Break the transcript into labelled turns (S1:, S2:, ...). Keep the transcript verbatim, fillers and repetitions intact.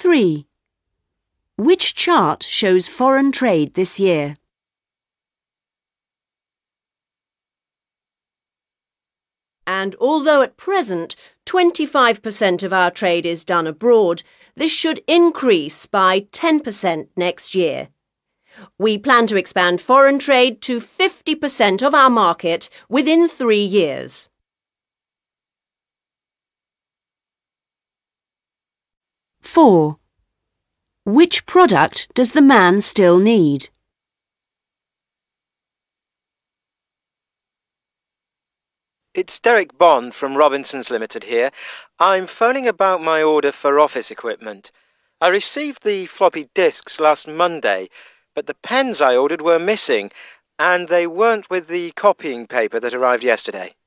S1: three. Which chart shows foreign trade this year? And although at present twenty-five percent of our trade is done abroad, this should increase by ten percent next year. We plan to expand foreign trade to fifty percent of our market within three years. four. Which product does the man still need?
S2: It's Derek Bond from Robinsons Limited here. I'm phoning about my order for office equipment. I received the floppy disks last Monday, but the pens I ordered were missing, and they weren't with the copying paper that arrived yesterday.